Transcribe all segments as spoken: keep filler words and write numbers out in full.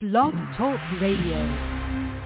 Blog Talk Radio.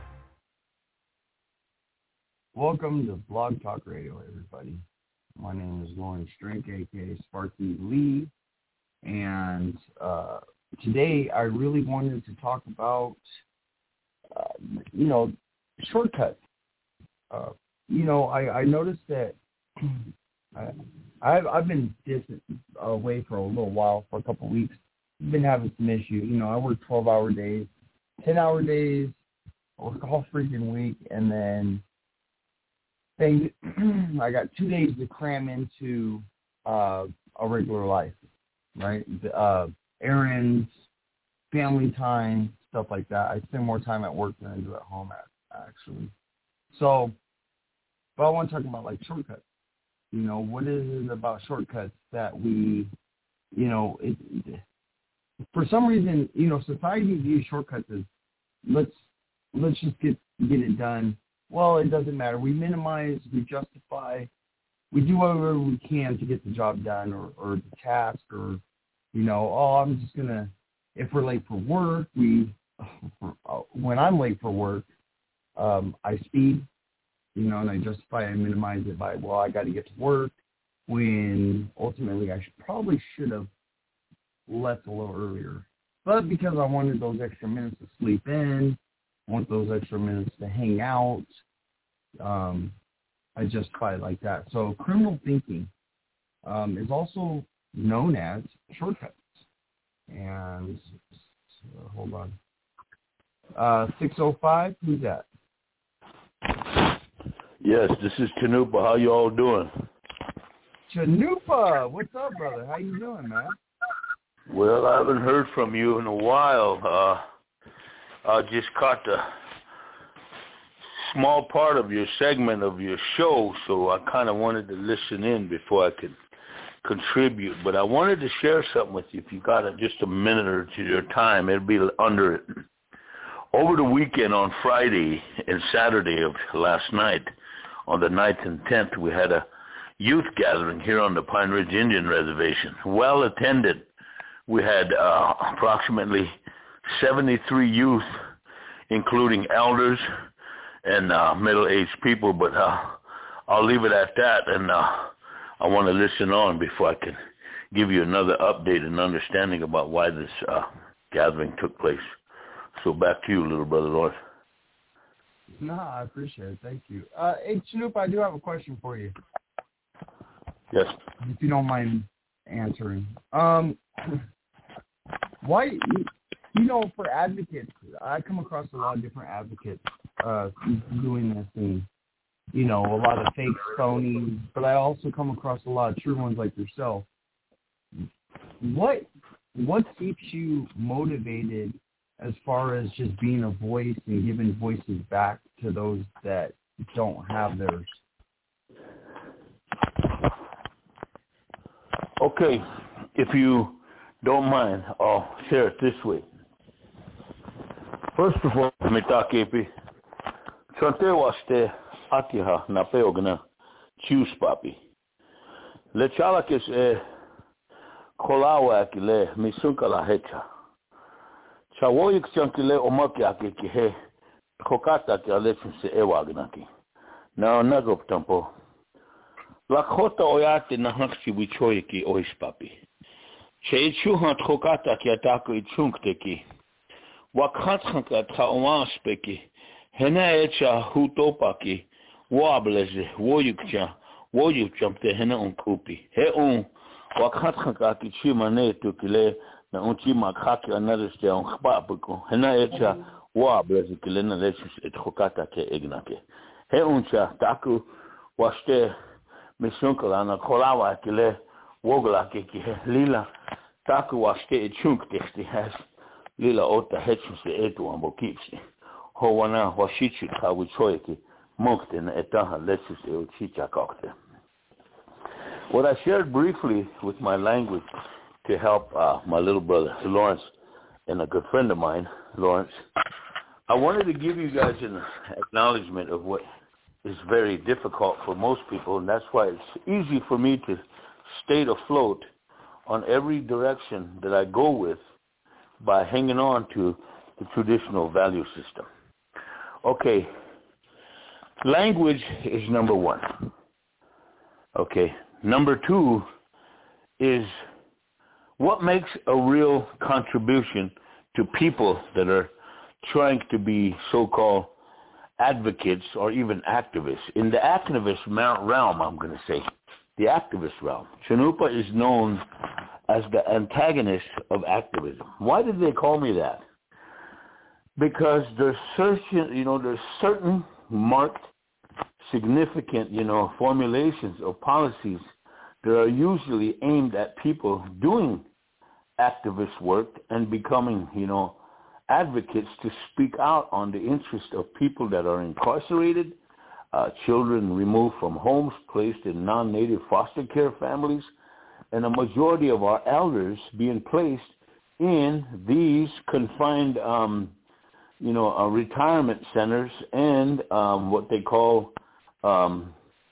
Welcome to Blog Talk Radio, everybody. My name is Lawrence Drink, a k a. Sparky Lee, and uh, today I really wanted to talk about, uh, you know, shortcuts. Uh, you know, I, I noticed that I, I've, I've been distant away for a little while, for a couple of weeks. I've been having some issues. You know, I work twelve-hour days, ten-hour days, I work all freaking week, and then They, I got two days to cram into uh, a regular life, right? Uh, errands, family time, stuff like that. I spend more time at work than I do at home, actually. So, but I want to talk about, like, shortcuts. You know, what is it about shortcuts that we, you know, it, for some reason, you know, society views shortcuts as let's let's just get get it done. Well, it doesn't matter. We minimize, we justify, we do whatever we can to get the job done or, or the task or, you know, oh, I'm just going to, if we're late for work, we, when I'm late for work, um, I speed, you know, and I justify and minimize it by, well, I got to get to work, when ultimately I should, probably should have left a little earlier. But because I wanted those extra minutes to sleep in, want those extra minutes to hang out, um, I justify it like that. So criminal thinking um, is also known as shortcuts. And so, hold on. Uh, six oh five, who's that? Yes, this is Chanupa. How you all doing? Chanupa, what's up, brother? How you doing, man? Well, I haven't heard from you in a while. Uh, I just caught the small part of your segment of your show, so I kind of wanted to listen in before I could contribute. But I wanted to share something with you. If you got a, just a minute or two of your time, it'll be under it. Over the weekend on Friday and Saturday of last night, on the ninth and tenth, we had a youth gathering here on the Pine Ridge Indian Reservation. Well attended. We had uh, approximately seventy-three youth, including elders and uh, middle-aged people, but uh, I'll leave it at that, and uh, I want to listen on before I can give you another update and understanding about why this uh, gathering took place. So back to you, little brother Lord. No, I appreciate it. Thank you. Uh, hey, Chinook, I do have a question for you. Yes. If you don't mind answering. Um, why... You know, for advocates, I come across a lot of different advocates uh, doing this, and, you know, a lot of fake phonies, but I also come across a lot of true ones like yourself. What what keeps you motivated as far as just being a voice and giving voices back to those that don't have theirs? Okay, if you don't mind, I'll share it this way. First of all, mitakepi, chante waste atiha na peogna chius papi. Le chalakis e kolawa ki le misunkala hecha. Chawoyik chankile omakiaki ki he kokata ki alefin se ewagnaki. Na nagop tampo. La khota oyate na hakchi wichoyiki ois papi. Che chuhant kokata ki atako ichunkte ki. Wakhatsanka taomaspeki, hena echa hutopaki, wableze, woyukcha, woyukchamte hena unkupi. He un, wakhatsanka ki chimane tukile, na unchima khaki anadeste on khpapuko, hena echa wableze kile na lesus et khokata ke egnake. He uncha taku waste misunkala na kolawa kile, wogla ke ki lila, taku waste et chunk texti has. Lila ota hetchuse etu ambo kipsi. Ho wana washichu kawu choyeki mokte na etaha letsus e uchicha kokte. What I shared briefly with my language to help uh, my little brother Lawrence and a good friend of mine, Lawrence, I wanted to give you guys an acknowledgement of what is very difficult for most people, and that's why it's easy for me to stay afloat on every direction that I go with by hanging on to the traditional value system. Okay, language is number one. Okay, number two is what makes a real contribution to people that are trying to be so-called advocates or even activists. In the activist realm, I'm going to say, the activist realm, Chanupa is known as the antagonist of activism. Why did they call me that? Because there's certain, you know, there's certain marked, significant, you know, formulations of policies that are usually aimed at people doing activist work and becoming, you know, advocates to speak out on the interest of people that are incarcerated, uh, children removed from homes, placed in non-native foster care families, and a majority of our elders being placed in these confined, um, you know, uh, retirement centers and um, what they call um,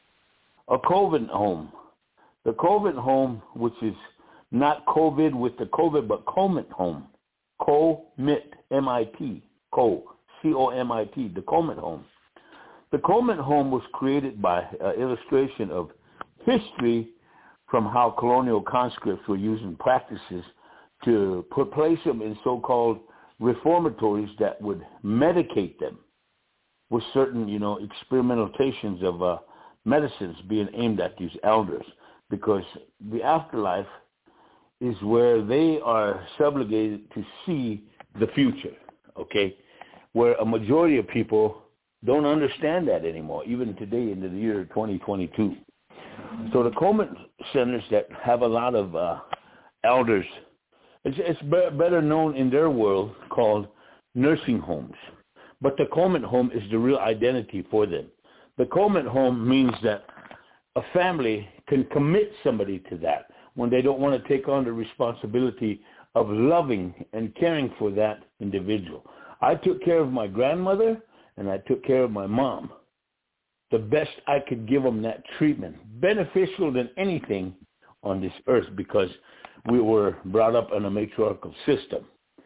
a COVID home. The COVID home, which is not COVID with the COVID, but COMIT home. COMIT, M I T, CO, C O M I T, the COMIT home. The COMIT home was created by uh, illustration of history from how colonial conscripts were using practices to put place them in so-called reformatories that would medicate them with certain, you know, experimentations of uh, medicines being aimed at these elders, because the afterlife is where they are subligated to see the future, okay, where a majority of people don't understand that anymore, even today in the year twenty twenty-two. So the COMIT centers that have a lot of uh, elders, it's, it's be- better known in their world called nursing homes. But the COMIT home is the real identity for them. The COMIT home means that a family can commit somebody to that when they don't want to take on the responsibility of loving and caring for that individual. I took care of my grandmother, and I took care of my mom. The best I could give them that treatment, beneficial than anything on this earth, because we were brought up in a matriarchal system.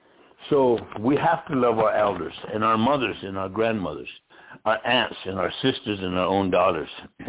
So we have to love our elders and our mothers and our grandmothers, our aunts and our sisters and our own daughters.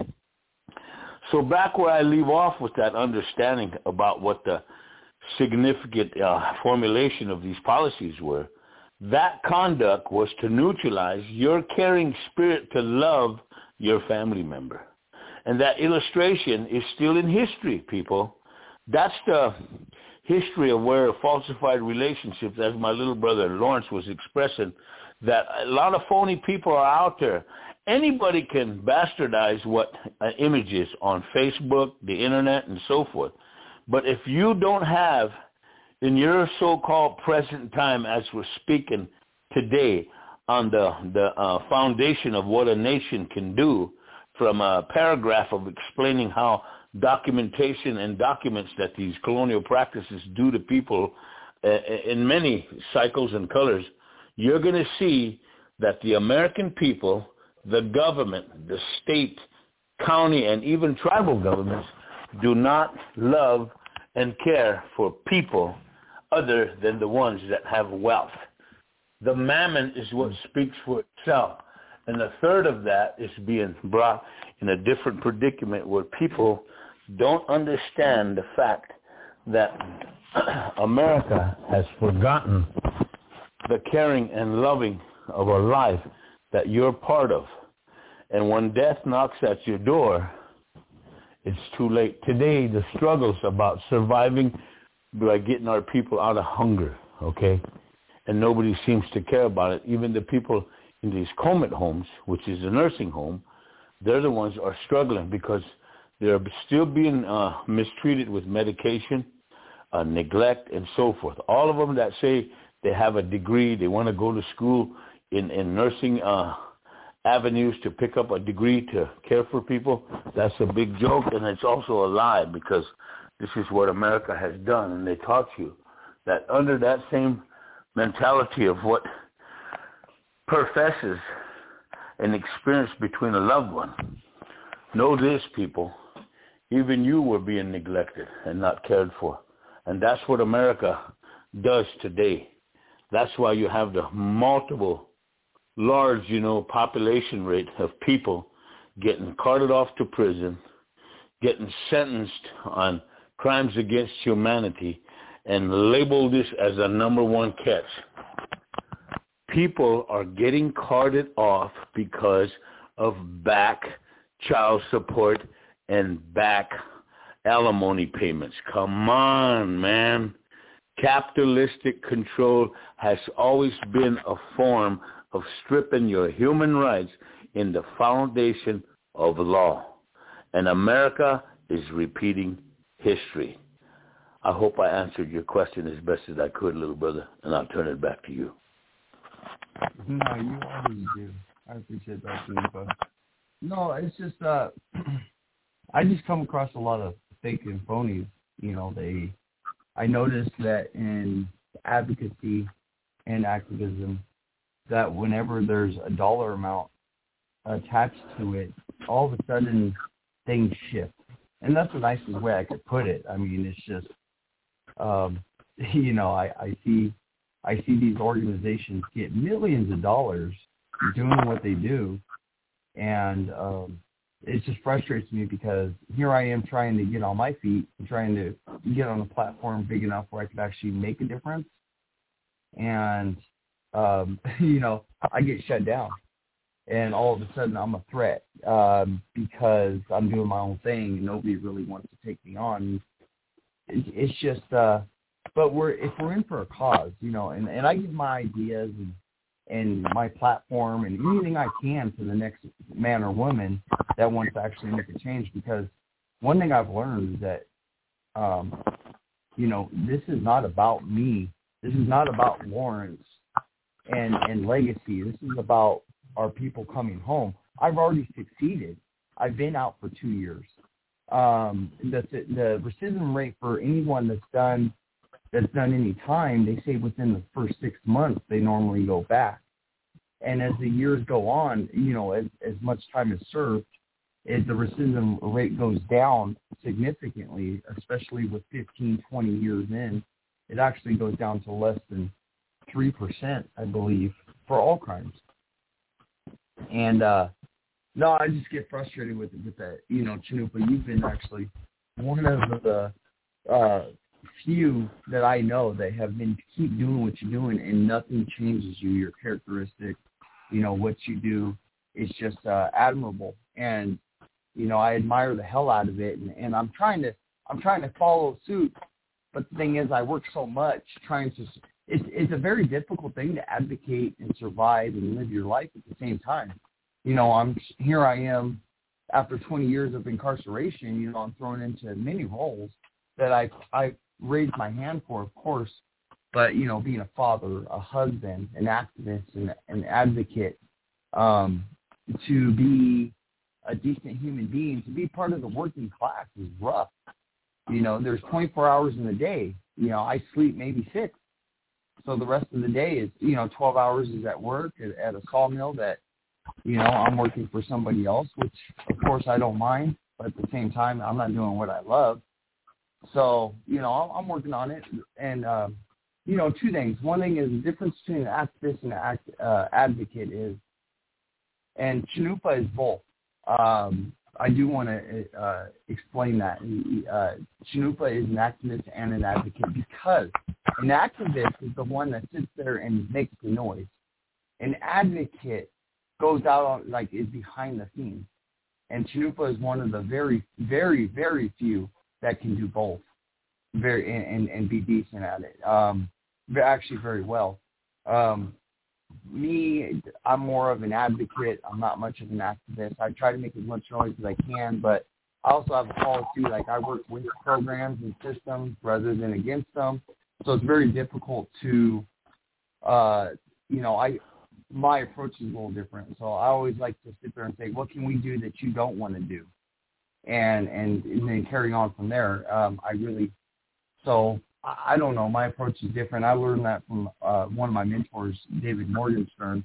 So back where I leave off with that understanding about what the significant uh, formulation of these policies were, that conduct was to neutralize your caring spirit to love your family member. And that illustration is still in history, people. That's the history of where falsified relationships, as my little brother Lawrence was expressing, that a lot of phony people are out there. Anybody can bastardize what an image is on Facebook, the internet, and so forth. But if you don't have, in your so-called present time as we're speaking today, on the, the uh, foundation of what a nation can do, from a paragraph of explaining how documentation and documents that these colonial practices do to people uh, in many cycles and colors, you're going to see that the American people, the government, the state, county, and even tribal governments do not love and care for people other than the ones that have wealth. The mammon is what speaks for itself. And a third of that is being brought in a different predicament where people don't understand the fact that America has forgotten the caring and loving of a life that you're part of. And when death knocks at your door, it's too late. Today, the struggle's about surviving by getting our people out of hunger, okay? And nobody seems to care about it. Even the people in these COMIT homes, which is a nursing home, they're the ones that are struggling because they're still being uh, mistreated with medication, uh, neglect, and so forth. All of them that say they have a degree, they want to go to school in, in nursing uh, avenues to pick up a degree to care for people, that's a big joke, and it's also a lie, because this is what America has done, and they taught you that under that same mentality of what professes an experience between a loved one. Know this, people, even you were being neglected and not cared for. And that's what America does today. That's why you have the multiple, large, you know, population rate of people getting carted off to prison, getting sentenced on crimes against humanity, and label this as a number one catch. People are getting carted off because of back child support and back alimony payments. Come on, man. Capitalistic control has always been a form of stripping your human rights in the foundation of law. And America is repeating history. I hope I answered your question as best as I could, little brother, and I'll turn it back to you. No, you always do. I appreciate that, Chanupa. No, it's just, uh, I just come across a lot of fake and phonies. You know, they, I noticed that in advocacy and activism, that whenever there's a dollar amount attached to it, all of a sudden things shift. And that's the nicest way I could put it. I mean, it's just, um, you know, I, I see I see these organizations get millions of dollars doing what they do, and um, it just frustrates me because here I am trying to get on my feet and trying to get on a platform big enough where I could actually make a difference, and, um, you know, I get shut down. And all of a sudden I'm a threat um, because I'm doing my own thing and nobody really wants to take me on. It, it's just, uh, but we're if we're in for a cause, you know, and, and I give my ideas and, and my platform and anything I can to the next man or woman that wants to actually make a change. Because one thing I've learned is that, um, you know, this is not about me. This is not about Lawrence and, and legacy. This is about our people coming home. I've already succeeded. I've been out for two years. Um, the, the recidivism rate for anyone that's done that's done any time, they say within the first six months they normally go back. And as the years go on, you know, as, as much time is served, as the recidivism rate goes down significantly, especially with fifteen, twenty years in, it actually goes down to less than three percent, I believe, for all crimes. And, uh, no, I just get frustrated with with that. You know, Chanupa, you've been actually one of the uh, few that I know that have been keep doing what you're doing and nothing changes you. Your characteristic, you know, what you do is just uh, admirable. And, you know, I admire the hell out of it. And, and I'm trying to I'm trying to follow suit. But the thing is, I work so much trying to It's, it's a very difficult thing to advocate and survive and live your life at the same time. You know, I'm here I am after twenty years of incarceration, you know, I'm thrown into many roles that I I raised my hand for, of course, but, you know, being a father, a husband, an activist, and an advocate, um, to be a decent human being, to be part of the working class is rough. You know, there's twenty-four hours in a day. You know, I sleep maybe six. So the rest of the day is, you know, twelve hours is at work at, at a sawmill that, you know, I'm working for somebody else, which, of course, I don't mind. But at the same time, I'm not doing what I love. So, you know, I'm working on it. And, uh, you know, two things. One thing is the difference between an activist and an act, uh, advocate is, and Chanupa is both. Um, I do want to uh, explain that. Uh, Chanupa is an activist and an advocate because an activist is the one that sits there and makes the noise. An advocate goes out on, like, is behind the scenes. And Chanupa is one of the very, very, very few that can do both very and, and, and be decent at it. Um, actually very well. Um, me, I'm more of an advocate. I'm not much of an activist. I try to make as much noise as I can, but I also have a policy, like I work with programs and systems rather than against them. So it's very difficult to, uh, you know, I my approach is a little different. So I always like to sit there and say, what can we do that you don't want to do? And, and, and then carry on from there. Um, I really, so I, I don't know. My approach is different. I learned that from uh, one of my mentors, David Morgenstern.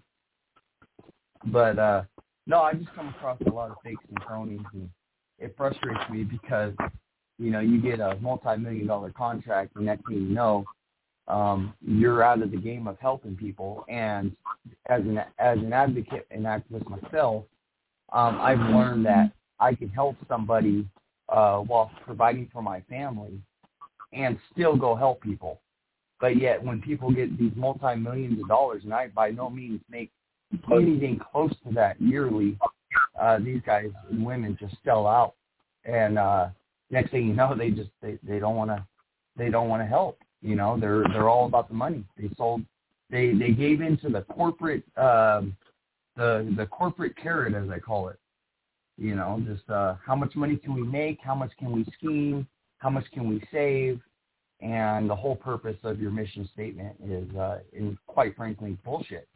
But, uh, no, I just come across a lot of fakes and phonies, and it frustrates me because, you know, you get a multi-million dollar contract, and next thing you know, um, you're out of the game of helping people. And as an as an advocate and activist myself, um, I've learned that I can help somebody uh, while providing for my family and still go help people. But yet when people get these multi-millions of dollars, and I by no means make anything close to that yearly, uh, these guys and women just sell out. And uh, next thing you know, they just they, they don't want to they don't want to help. You know, they're they're all about the money. They sold they they gave into the corporate um, the the corporate carrot, as I call it. You know, just uh, how much money can we make? How much can we scheme? How much can we save? And the whole purpose of your mission statement is, uh, in quite frankly, bullshit.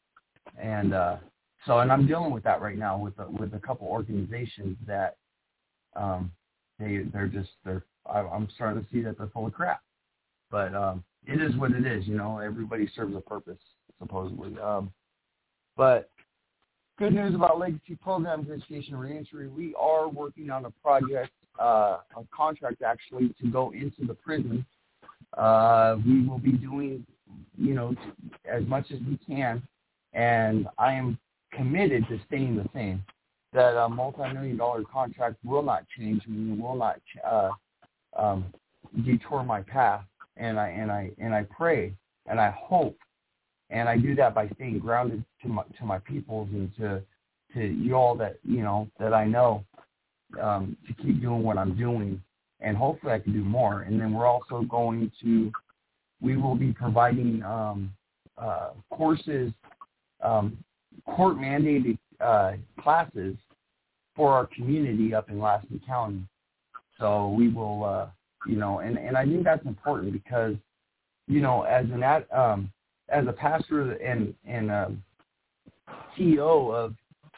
And uh, so, and I'm dealing with that right now with a, with a couple organizations that um, they they're just they're I, I'm starting to see that they're full of crap. But um, it is what it is, you know. Everybody serves a purpose, supposedly. Um, but good news about Legacy Programs, Education and Reentry. We are working on a project, uh, a contract actually, to go into the prison. Uh, we will be doing, you know, as much as we can, and I am committed to staying the same. That a multi-million dollar contract will not change me, will not uh, um, detour my path, and I and I and I pray and I hope. And I do that by staying grounded to my to my peoples and to to you all that you know that I know, um, to keep doing what I'm doing, and hopefully I can do more. And then we're also going to we will be providing um, uh, courses, um, court mandated uh, classes for our community up in Lasky County. So we will, uh, you know, and, and I think that's important because, you know, as an ad, um, as a pastor and and um, C E O of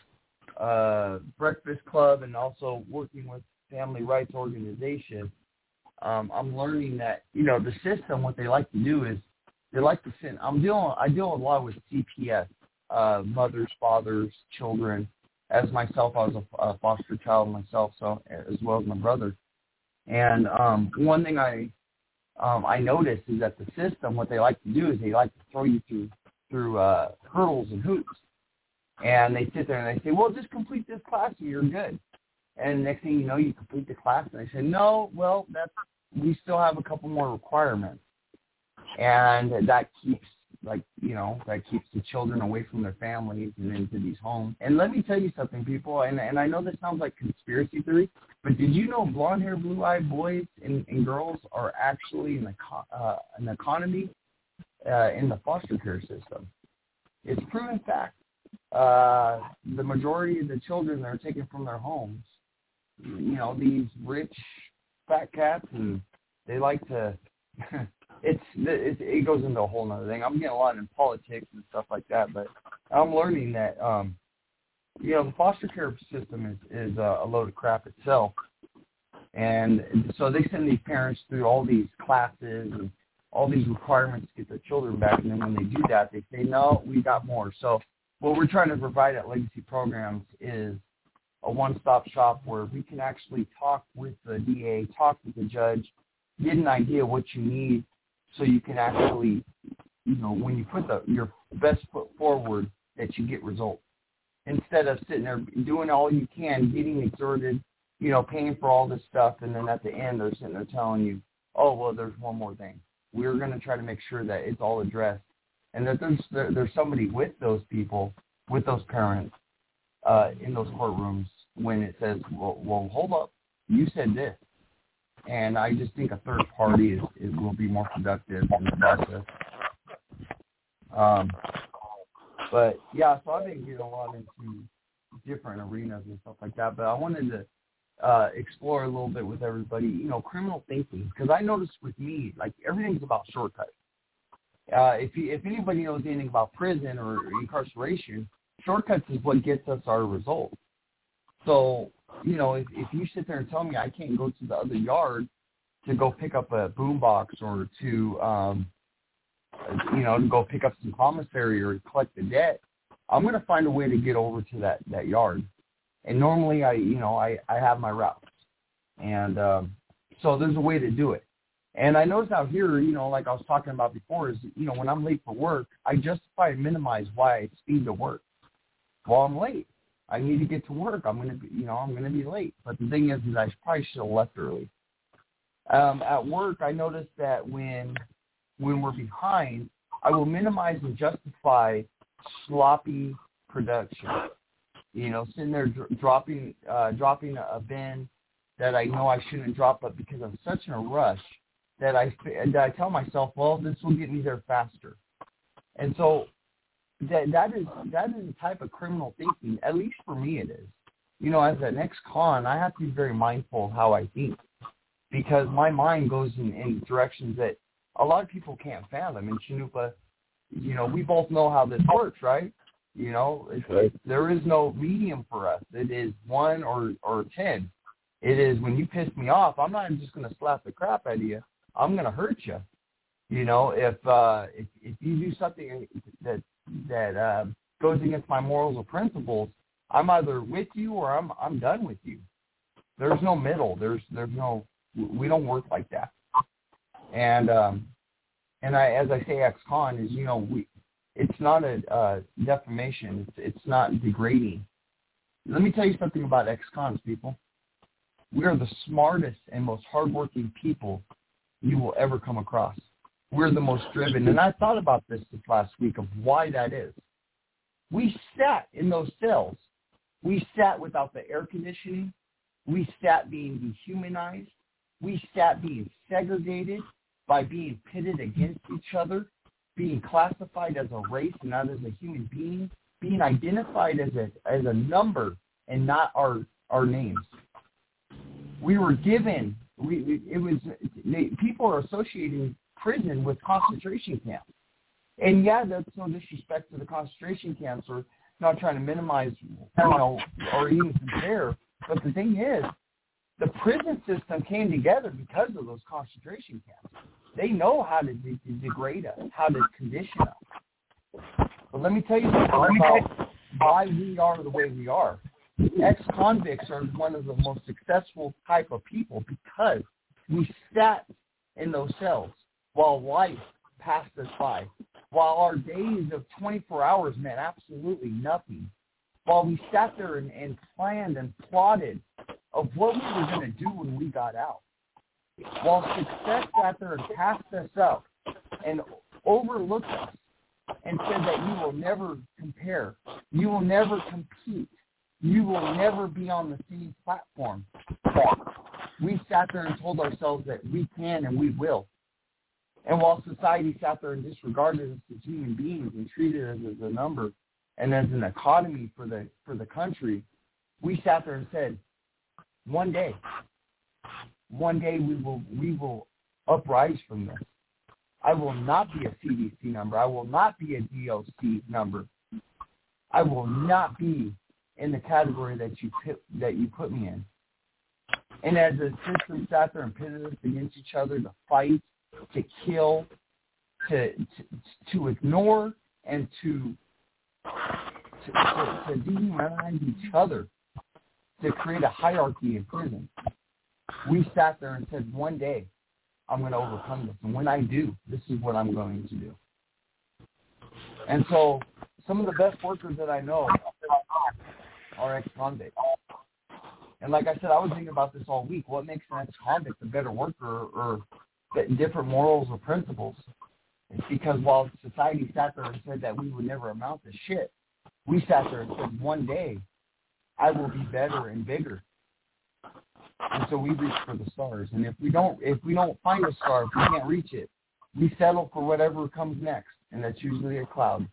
uh, Breakfast Club and also working with Family Rights Organization, um, I'm learning that, you know, the system, what they like to do is they like to send. I'm dealing. I deal a lot with C P S, uh, mothers, fathers, children. As myself, I was a, a foster child myself, so as well as my brother. And um, one thing I Um, I noticed is that the system, what they like to do is they like to throw you through through uh, hurdles and hoops, and they sit there and they say, "Well, just complete this class and you're good." And next thing you know, you complete the class, and they say, "No, well, that's we still have a couple more requirements," and that keeps like you know that keeps the children away from their families and into these homes. And let me tell you something, people, and and I know this sounds like conspiracy theory. But did you know blonde-haired, blue-eyed boys and, and girls are actually an, uh, an economy uh, in the foster care system? It's proven fact. Uh, the majority of the children that are taken from their homes, you know, these rich fat cats, and they like to. it's it, it goes into a whole other thing. I'm getting a lot in politics and stuff like that, but I'm learning that. Um, You know, the foster care system is, is a load of crap itself. And so they send these parents through all these classes and all these requirements to get their children back. And then when they do that, they say, no, we got more. So what we're trying to provide at Legacy Programs is a one-stop shop where we can actually talk with the D A, talk with the judge, get an idea of what you need so you can actually, you know, when you put the, your best foot forward, that you get results. Instead of sitting there doing all you can, getting exerted, you know, paying for all this stuff, and then at the end they're sitting there telling you, oh, well, there's one more thing. We're going to try to make sure that it's all addressed and that there's there, there's somebody with those people, with those parents uh, in those courtrooms when it says, well, well, hold up, you said this. And I just think a third party is, is will be more productive in the process. Um But, yeah, so I've been getting a lot into different arenas and stuff like that. But I wanted to uh, explore a little bit with everybody, you know, criminal thinking. Because I noticed with me, like, everything's about shortcuts. Uh, if you, if anybody knows anything about prison or incarceration, shortcuts is what gets us our results. So, you know, if, if you sit there and tell me I can't go to the other yard to go pick up a boombox or to um, – you know, to go pick up some commissary or collect the debt, I'm going to find a way to get over to that, that yard. And normally I, you know, I, I have my routes. And um, so there's a way to do it. And I notice out here, you know, like I was talking about before, is, you know, when I'm late for work, I justify and minimize why I speed to work. Well, I'm late. I need to get to work. I'm going to be, you know, I'm going to be late. But the thing is, is I probably should have left early. Um, at work, I noticed that when when we're behind, I will minimize and justify sloppy production. You know, sitting there dr- dropping uh, dropping a bin that I know I shouldn't drop, but because I'm such in a rush that I that I tell myself, well, this will get me there faster. And so that that is that is a type of criminal thinking. At least for me, it is. You know, as an ex-con, I have to be very mindful of how I think, because my mind goes in, in directions that a lot of people can't fathom. And Chanupa, you know, we both know how this works, right? You know, it's, right. There is no medium for us. It is one or, or ten. It is when you piss me off, I'm not just going to slap the crap out of you. I'm going to hurt you. You know, if uh, if, if you do something that that uh, goes against my morals or principles, I'm either with you or I'm I'm done with you. There's no middle. There's there's no. We don't work like that. And um, and I, as I say, ex-con is, you know, we. It's not a uh, defamation. It's it's not degrading. Let me tell you something about ex-cons, people. We are the smartest and most hardworking people you will ever come across. We're the most driven. And I thought about this this last week of why that is. We sat in those cells. We sat without the air conditioning. We sat being dehumanized. We sat being segregated by being pitted against each other, being classified as a race and not as a human being, being identified as a as a number and not our our names. We were given, we, we it was, they, people are associating prison with concentration camps. And yeah, that's no disrespect to the concentration camps or not trying to minimize, you know, or even compare. But the thing is, the prison system came together because of those concentration camps. They know how to de- degrade us, how to condition us. But let me tell you something about why we are the way we are. Ex-convicts are one of the most successful type of people because we sat in those cells while life passed us by, while our days of twenty-four hours meant absolutely nothing, while we sat there and, and planned and plotted of what we were going to do when we got out, while success sat there and passed us up and overlooked us and said that you will never compare, you will never compete, you will never be on the same platform. We sat there and told ourselves that we can and we will. And while society sat there and disregarded us as human beings and treated us as a number and as an economy for the for the country, we sat there and said, one day, one day we will we will uprise from this. I will not be a C D C number. I will not be a D O C number. I will not be in the category that you put, that you put me in. And as the system sat there and pitted us against each other to fight, to kill, to to, to ignore, and to to, to, to dehumanize each other, to create a hierarchy in prison, we sat there and said, one day I'm going to overcome this. And when I do, this is what I'm going to do. And so some of the best workers that I know are ex-convicts. And like I said, I was thinking about this all week. What makes an ex-convict a better worker or different morals or principles? It's because while society sat there and said that we would never amount to shit, we sat there and said, one day I will be better and bigger. And so we reach for the stars. And if we don't if we don't find a star, if we can't reach it, we settle for whatever comes next. And that's usually a cloud.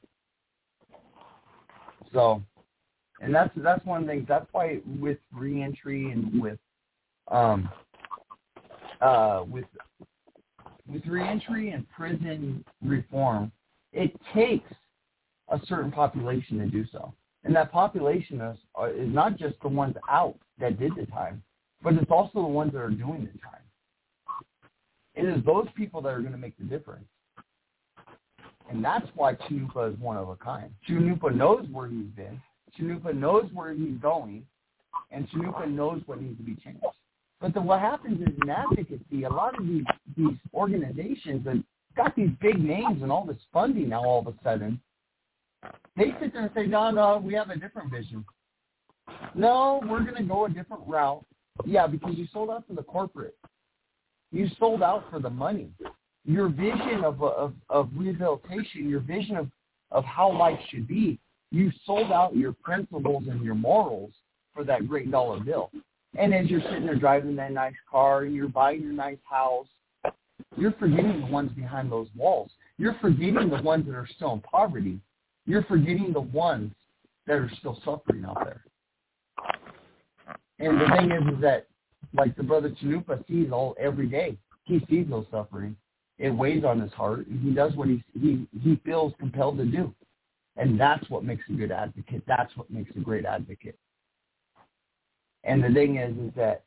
So and that's that's one of the things. That's why with reentry and with um uh with with reentry and prison reform, it takes a certain population to do so. And that population is, is not just the ones out that did the time, but it's also the ones that are doing the time. It is those people that are going to make the difference. And that's why Chanupa is one of a kind. Chanupa knows where he's been. Chanupa knows where he's going. And Chanupa knows what needs to be changed. But then what happens is in advocacy, a lot of these, these organizations have got these big names and all this funding now all of a sudden. They sit there and say, no, no, we have a different vision. No, we're going to go a different route. Yeah, because you sold out to the corporate. You sold out for the money. Your vision of, of, of rehabilitation, your vision of, of how life should be, you sold out your principles and your morals for that great dollar bill. And as you're sitting there driving that nice car and you're buying your nice house, you're forgetting the ones behind those walls. You're forgetting the ones that are still in poverty. You're forgetting the ones that are still suffering out there. And the thing is, is that, like the brother Chanupa sees all every day, he sees no suffering. It weighs on his heart, and he does what he he he feels compelled to do. And that's what makes a good advocate. That's what makes a great advocate. And the thing is, is that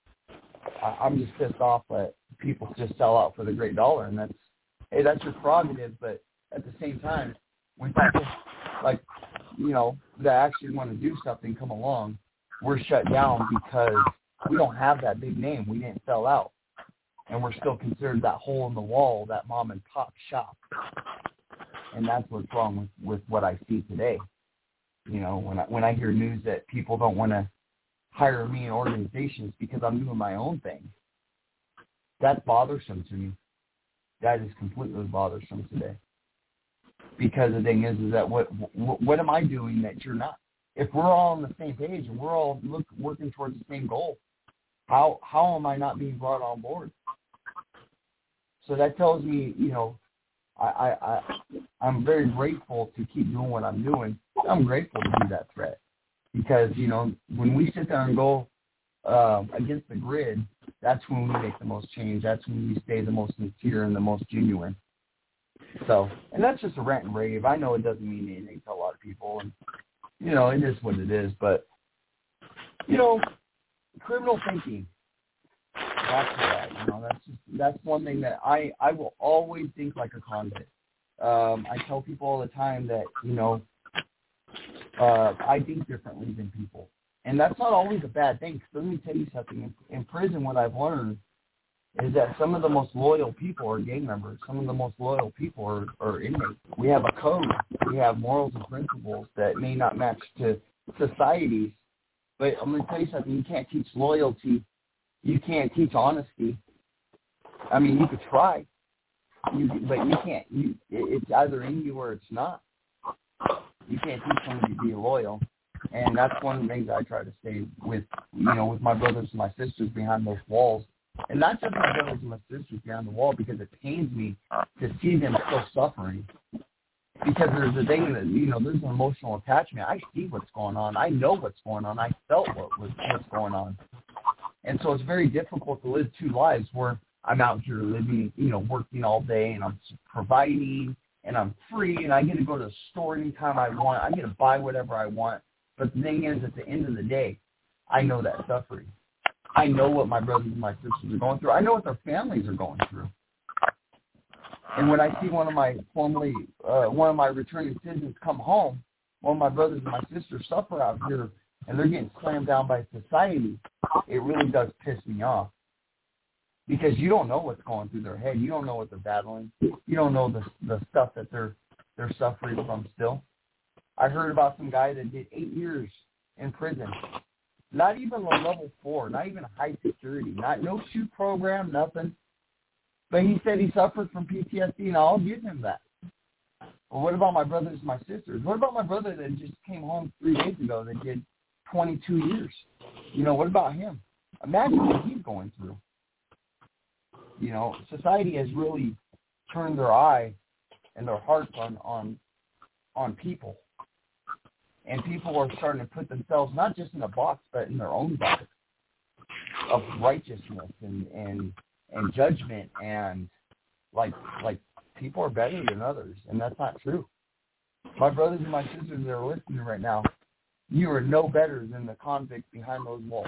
I'm just pissed off that people just sell out for the great dollar, and that's, hey, that's your prerogative. But at the same time, when people, like, you know, that actually want to do something come along, we're shut down because we don't have that big name. We didn't sell out, and we're still considered that hole in the wall, that mom and pop shop. And that's what's wrong with, with what I see today. You know, when I when I hear news that people don't want to hire me in organizations because I'm doing my own thing, that's bothersome to me. That is completely bothersome today. Because the thing is, is that what, what what am I doing that you're not? If we're all on the same page and we're all look, working towards the same goal, how how am I not being brought on board? So that tells me, you know, I, I, I I'm very grateful to keep doing what I'm doing. I'm grateful to be that threat. Because, you know, when we sit there and go uh, against the grid, that's when we make the most change. That's when we stay the most sincere and the most genuine. So, and that's just a rant and rave. I know it doesn't mean anything to a lot of people. And, you know, it is what it is. But, you know, criminal thinking, that's that. You know, that's just, that's one thing that I, I will always think like a convict. Um, I tell people all the time that, you know, Uh, I think differently than people. And that's not always a bad thing. Because let me tell you something. In, in prison, what I've learned is that some of the most loyal people are gang members. Some of the most loyal people are, are inmates. We have a code. We have morals and principles that may not match to societies. But I'm going to tell you something. You can't teach loyalty. You can't teach honesty. I mean, you could try. You, but you can't. You, it's either in you or it's not. You can't teach somebody to be loyal, and that's one of the things I try to stay with, you know, with my brothers and my sisters behind those walls, and not just my brothers and my sisters behind the wall, because it pains me to see them still suffering. Because there's a thing that, you know, there's an emotional attachment. I see what's going on. I know what's going on. I felt what was what's going on, and so it's very difficult to live two lives where I'm out here living, you know, working all day, and I'm providing. And I'm free, and I get to go to the store anytime I want. I get to buy whatever I want. But the thing is, at the end of the day, I know that suffering. I know what my brothers and my sisters are going through. I know what their families are going through. And when I see one of my formerly, uh, one of my returning citizens come home, one of my brothers and my sisters suffer out here, and they're getting slammed down by society, it really does piss me off. Because you don't know what's going through their head. You don't know what they're battling. You don't know the the stuff that they're they're suffering from still. I heard about some guy that did eight years in prison. Not even a level four, not even high security, not no shoot program, nothing. But he said he suffered from P T S D, and I'll give him that. Well, what about my brothers and my sisters? What about my brother that just came home three days ago that did twenty-two years? You know, what about him? Imagine what he's going through. You know, society has really turned their eye and their hearts on, on on people. And people are starting to put themselves not just in a box, but in their own box of righteousness and, and and judgment, and like like people are better than others, and that's not true. My brothers and my sisters that are listening right now, you are no better than the convict behind those walls.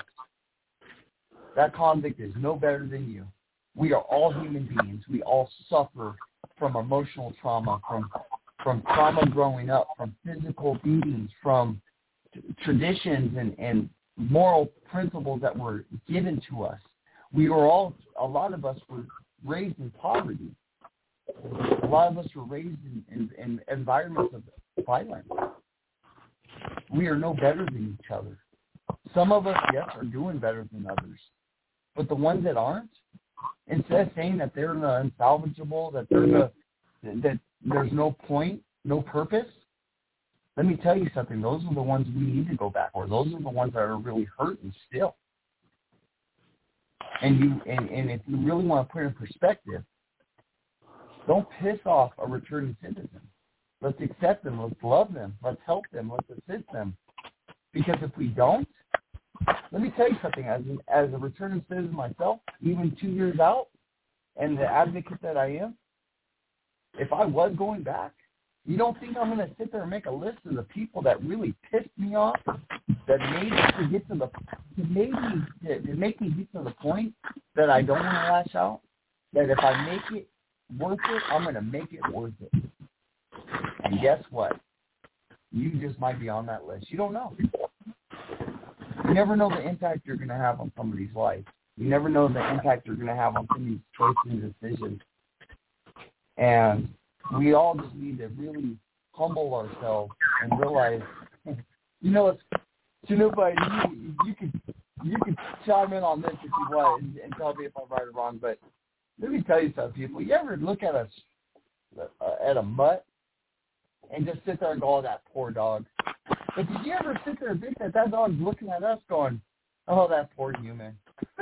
That convict is no better than you. We are all human beings. We all suffer from emotional trauma, from from trauma growing up, from physical beatings, from t- traditions and, and moral principles that were given to us we were all, a lot of us were raised in poverty. A lot of us were raised in, in, in environments of violence. We are no better than each other. Some of us, yes, are doing better than others. But the ones that aren't, instead of saying that they're the unsalvageable, that they're the, that there's no point, no purpose, let me tell you something. Those are the ones we need to go back for. Those are the ones that are really hurting still. And you, and, and if you really want to put it in perspective, don't piss off a returning citizen. Let's accept them. Let's love them. Let's help them. Let's assist them. Because if we don't, let me tell you something. As an, as a returning citizen myself, even two years out, and the advocate that I am, if I was going back, you don't think I'm going to sit there and make a list of the people that really pissed me off, that made me to get to the, to made me to, to make me get to the point that I don't want to lash out. That if I make it worth it, I'm going to make it worth it. And guess what? You just might be on that list. You don't know. You never know the impact you're going to have on somebody's life. You never know the impact you're going to have on somebody's choices and decisions. And we all just need to really humble ourselves and realize, you know, it's, Chanupa, you, you could you could chime in on this if you want and, and tell me if I'm right or wrong. But let me tell you something, people. You ever look at a uh, at a mutt and just sit there and go, "Oh, that poor dog." But did you ever sit there and think that that dog's looking at us going, "Oh, that poor human"?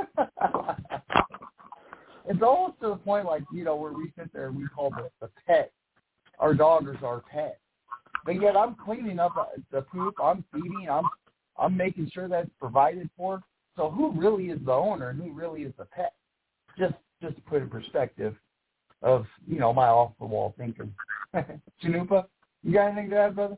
It's almost to the point, like, you know, where we sit there and we call the, the pet, our dog is our pet. But yet I'm cleaning up the poop, I'm feeding, I'm I'm making sure that's provided for. So who really is the owner and who really is the pet? Just just to put in perspective of, you know, my off-the-wall thinking. Chanupa, you got anything to add, brother?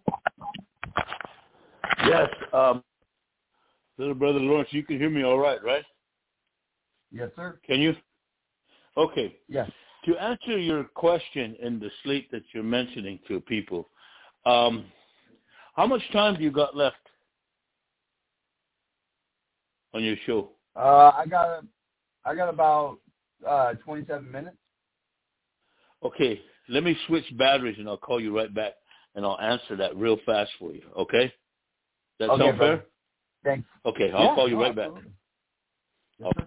Yes. Um, little brother Lawrence, you can hear me all right, right? Yes, sir. Can you? Okay. Yes. To answer your question in the slate that you're mentioning to people, um, how much time do you got left on your show? Uh, I got a, I got about uh, twenty-seven minutes. Okay. Let me switch batteries and I'll call you right back and I'll answer that real fast for you. Okay? That okay, sound brother. fair? Thanks. Okay. I'll yeah, call you no, right absolutely. back. Yes, sir.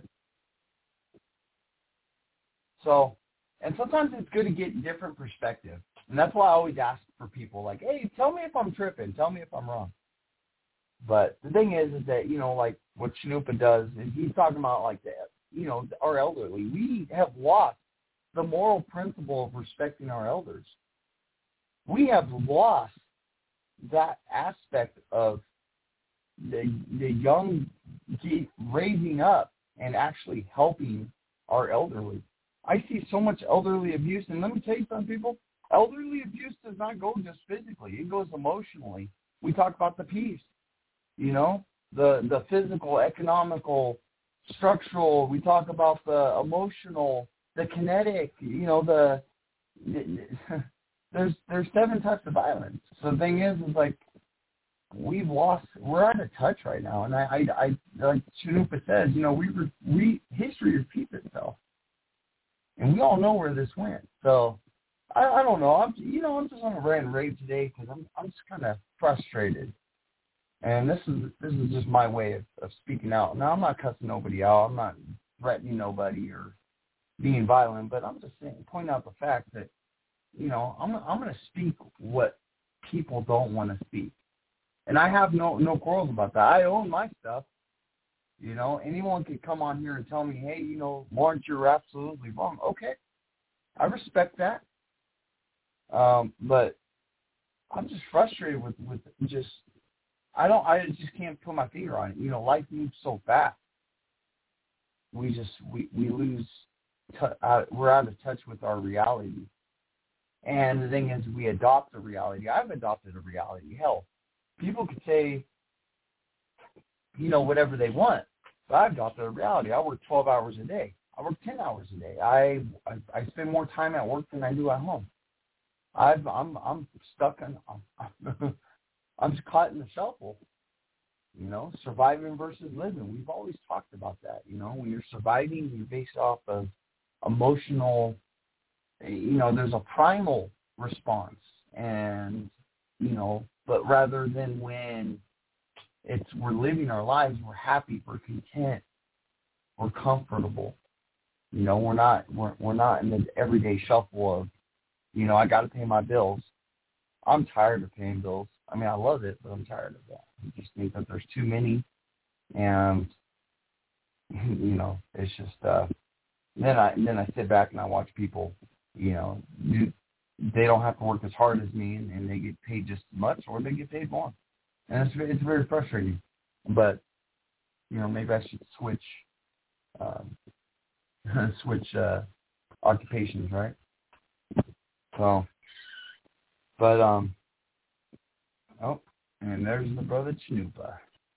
So, and sometimes it's good to get different perspective. And that's why I always ask for people like, hey, tell me if I'm tripping. Tell me if I'm wrong. But the thing is, is that, you know, like what Chanupa does, is he's talking about like that, you know, our elderly. We have lost the moral principle of respecting our elders. We have lost that aspect of the, the young raising up and actually helping our elderly. I see so much elderly abuse, and let me tell you something, people. Elderly abuse does not go just physically; it goes emotionally. We talk about the piece, you know, the the physical, economical, structural. We talk about the emotional, the kinetic. You know, the, the there's there's seven types of violence. So the thing is, is like we've lost. We're out of touch right now, and I I, I like Chanupa says, you know, we we history repeats itself. And we all know where this went. So I, I don't know. I'm, you know, I'm just on a rant and rave today because I'm, I'm just kind of frustrated. And this is this is just my way of, of speaking out. Now, I'm not cussing nobody out. I'm not threatening nobody or being violent. But I'm just saying, pointing out the fact that, you know, I'm I'm going to speak what people don't want to speak. And I have no no quarrels about that. I own my stuff. You know, anyone could come on here and tell me, hey, you know, Lawrence, you're absolutely wrong. Okay, I respect that. Um, but I'm just frustrated with, with just, I don't, I just can't put my finger on it. You know, life moves so fast. We just, we, we lose, t- uh, we're out of touch with our reality. And the thing is, we adopt a reality. I've adopted a reality. Hell, people could say, you know, whatever they want. But I've adopted a reality. I work twelve hours a day. I work ten hours a day. I I, I spend more time at work than I do at home. I've I'm I'm stuck in I'm, I'm just caught in the shuffle. You know, surviving versus living. We've always talked about that. You know, when you're surviving, you're based off of emotional, you know, there's a primal response. And, you know, but rather than when it's we're living our lives, we're happy, we're content, we're comfortable. You know, we're not we're we're not in the everyday shuffle of, you know, I got to pay my bills. I'm tired of paying bills. I mean, I love it, but I'm tired of that. I just think that there's too many, and you know, it's just. Uh, then I then I sit back and I watch people, you know, do, they don't have to work as hard as me, and, and they get paid just as much, or they get paid more, and it's it's very frustrating. But you know, maybe I should switch um, switch uh, occupations, right? So, but um, oh, and there's the brother Chanupa.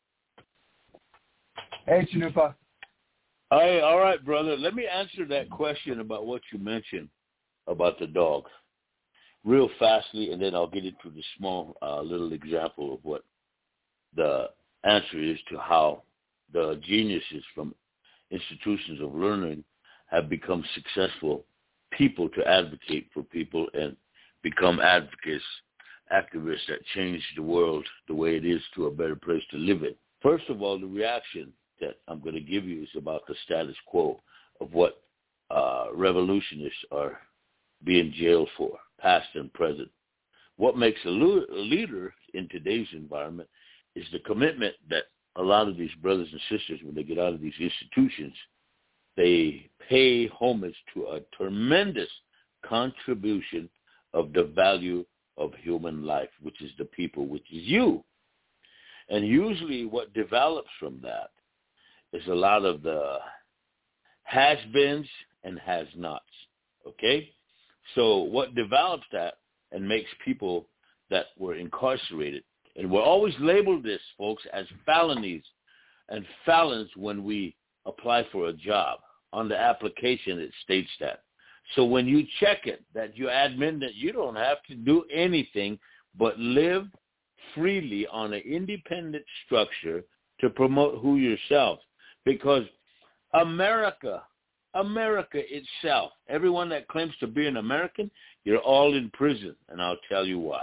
Hey, Chanupa. Hey, all right, brother. Let me answer that question about what you mentioned about the dog real fastly, and then I'll get into the small uh, little example of what the answer is to how the geniuses from institutions of learning have become successful people to advocate for people and become advocates, activists that change the world the way it is to a better place to live in. First of all, the reaction that I'm going to give you is about the status quo of what uh, revolutionists are being jailed for, past and present. What makes a, lo- a leader in today's environment is the commitment that a lot of these brothers and sisters, when they get out of these institutions, they pay homage to a tremendous contribution of the value of human life, which is the people, which is you. And usually what develops from that is a lot of the has-beens and has-nots, okay? So what develops that and makes people that were incarcerated, and we're always labeled this, folks, as felonies and felons when we apply for a job. On the application, it states that. So when you check it, that you admit that you don't have to do anything but live freely on an independent structure to promote who yourself. Because America, America itself, everyone that claims to be an American, you're all in prison, and I'll tell you why.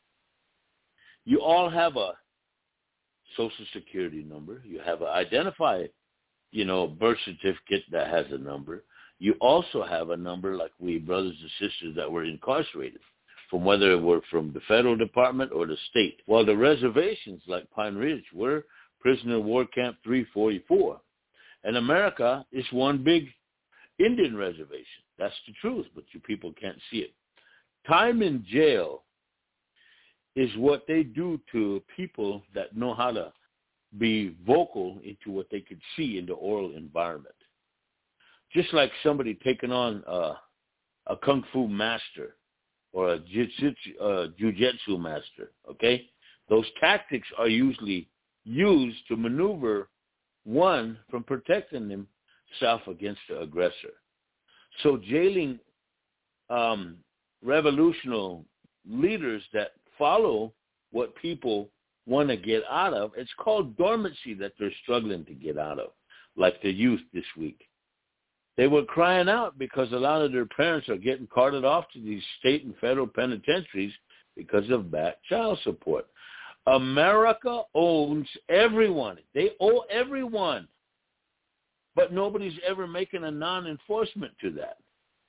You all have a Social Security number. You have an identified, you know, birth certificate that has a number. You also have a number like we brothers and sisters that were incarcerated, from whether it were from the federal department or the state. While the reservations like Pine Ridge were prisoner of war camp three forty-four. And America is one big Indian reservation. That's the truth, but you people can't see it. Time in jail is what they do to people that know how to be vocal into what they could see in the oral environment. Just like somebody taking on uh, a kung fu master or a jiu-jitsu, uh, jiu-jitsu master, okay? Those tactics are usually used to maneuver one from protecting himself against the aggressor. So jailing um, revolutionary leaders that follow what people want to get out of, it's called dormancy that they're struggling to get out of, like the youth this week. They were crying out because a lot of their parents are getting carted off to these state and federal penitentiaries because of bad child support. America owns everyone. They owe everyone. But nobody's ever making a non-enforcement to that.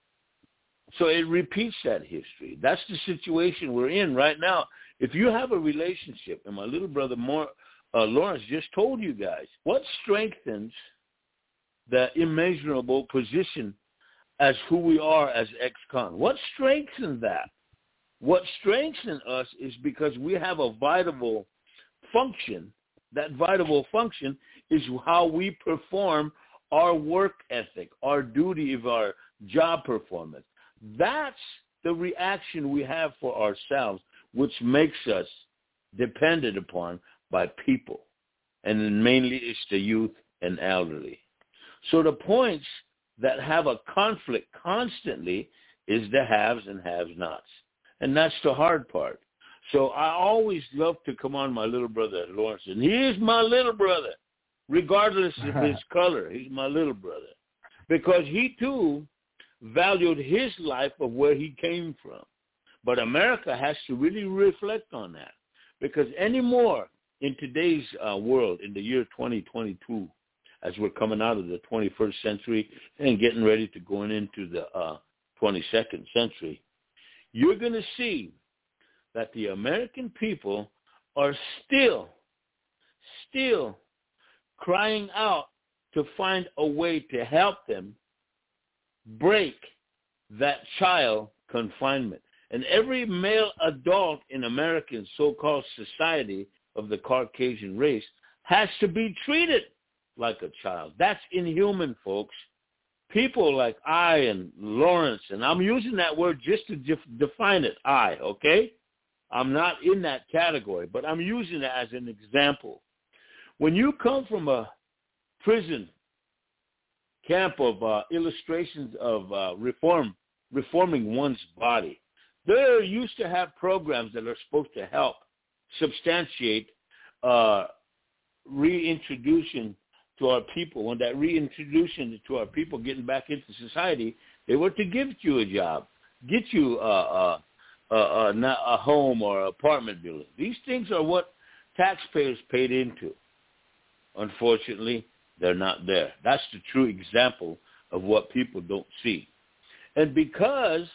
So it repeats that history. That's the situation we're in right now. If you have a relationship, and my little brother More, uh, Lawrence just told you guys, what strengthens the immeasurable position as who we are as ex-con? What strengthens that? What strengthens us is because we have a vital function. That vital function is how we perform our work ethic, our duty of our job performance. That's the reaction we have for ourselves, which makes us dependent upon by people. And then mainly it's the youth and elderly. So the points that have a conflict constantly is the haves and have-nots. And that's the hard part. So I always love to come on my little brother, Lawrence. And he is my little brother, regardless of his color. He's my little brother. Because he, too, valued his life of where he came from. But America has to really reflect on that. Because anymore in today's uh, world, in the year twenty twenty-two, as we're coming out of the twenty-first century and getting ready to going into the uh, twenty-second century, you're going to see that the American people are still, still crying out to find a way to help them break that child confinement. And every male adult in American so-called society of the Caucasian race has to be treated like a child. That's inhuman, folks. People like I and Lawrence, and I'm using that word just to def- define it, I, okay? I'm not in that category, but I'm using it as an example. When you come from a prison camp of uh, illustrations of uh, reform, reforming one's body, they used to have programs that are supposed to help substantiate uh, reintroduction to our people. When that reintroduction to our people getting back into society, they were to give you a job, get you uh, uh, uh, uh, a home or an apartment building. These things are what taxpayers paid into. Unfortunately, they're not there. That's the true example of what people don't see. And because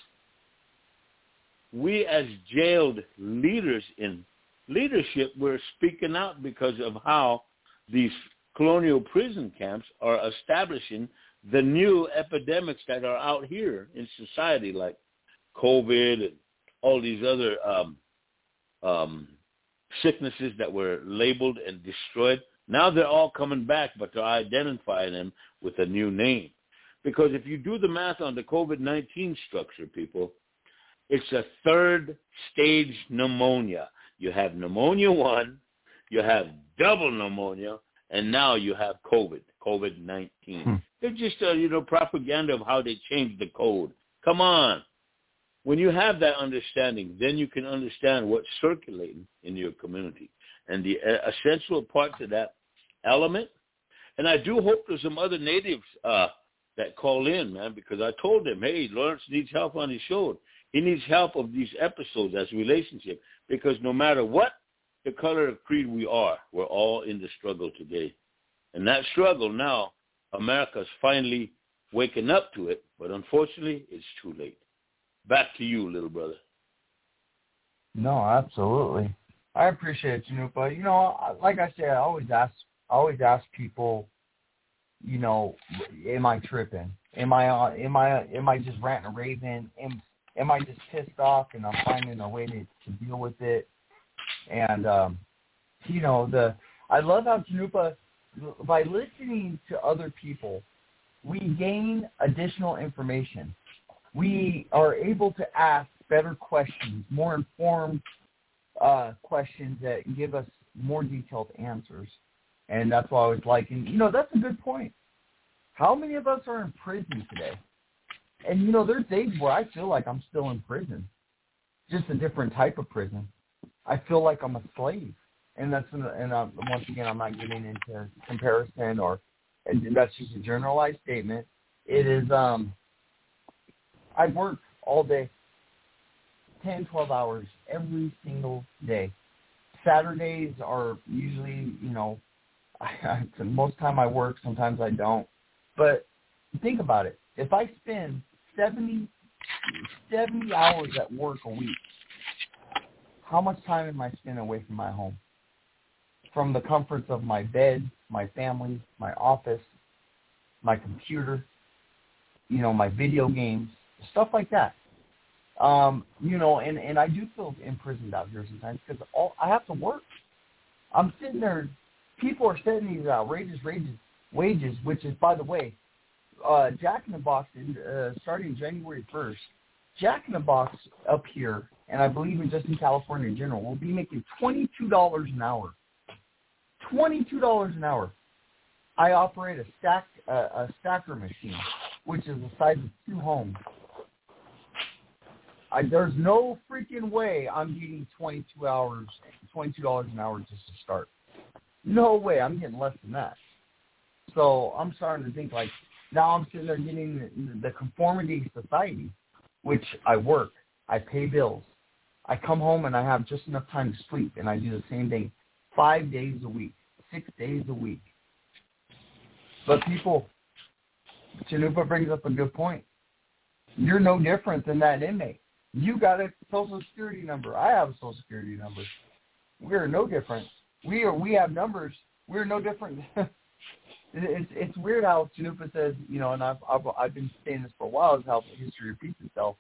we as jailed leaders in leadership, we're speaking out because of how these colonial prison camps are establishing the new epidemics that are out here in society, like COVID and all these other um, um, sicknesses that were labeled and destroyed. Now they're all coming back, but they're identifying them with a new name. Because if you do the math on the COVID nineteen structure, people, it's a third stage pneumonia. You have pneumonia one, you have double pneumonia, and now you have COVID, COVID nineteen. Hmm. It's just a, you know, propaganda of how they changed the code. Come on. When you have that understanding, then you can understand what's circulating in your community. And the uh, essential part to that element, and I do hope there's some other natives uh, that call in, man, because I told them, hey, Lawrence needs help on his show. He needs help of these episodes as relationship, because no matter what the color of creed we are, we're all in the struggle today. And that struggle now, America's finally waking up to it, but unfortunately, it's too late. Back to you, little brother. No, absolutely. I appreciate it, Janupa. You know, like I said, I always ask, I always ask people, you know, am I tripping? Am I, uh, am I, am I just ranting and raving? Am, am I just pissed off and I'm finding a way to, to deal with it? And, um, you know, the I love how Janupa, by listening to other people, we gain additional information. We are able to ask better questions, more informed uh, questions that give us more detailed answers. And that's why I was like, and, you know, that's a good point. How many of us are in prison today? And, you know, there's days where I feel like I'm still in prison, just a different type of prison. I feel like I'm a slave. And that's, and uh, once again, I'm not getting into comparison or, and that's just a generalized statement. It is, um, I work all day, ten, twelve hours every single day. Saturdays are usually, you know, I, I, most time I work, sometimes I don't. But think about it. If I spend seventy, seventy hours at work a week, how much time am I spending away from my home? From the comforts of my bed, my family, my office, my computer, you know, my video games, stuff like that. Um, you know, and, and I do feel imprisoned out here sometimes because all I have to work. I'm sitting there. People are setting these outrageous wages, wages, which is, by the way, uh, Jack in the Box, uh, starting January first, Jack in the Box up here, and I believe in just in California in general, will be making twenty-two dollars an hour. twenty-two dollars an hour. I operate a stack uh, a stacker machine, which is the size of two homes. I, there's no freaking way I'm getting twenty-two hours, twenty-two dollars an hour just to start. No way. I'm getting less than that. So I'm starting to think like now I'm sitting there getting the, the conformity society, which I work, I pay bills, I come home and I have just enough time to sleep, and I do the same thing five days a week, six days a week. But people, Chanupa brings up a good point. You're no different than that inmate. You got a social security number. I have a social security number. We're no different. We are. We have numbers. We're no different. it's it's weird how Chanupa says, you know, and I've, I've I've been saying this for a while, is how history repeats itself.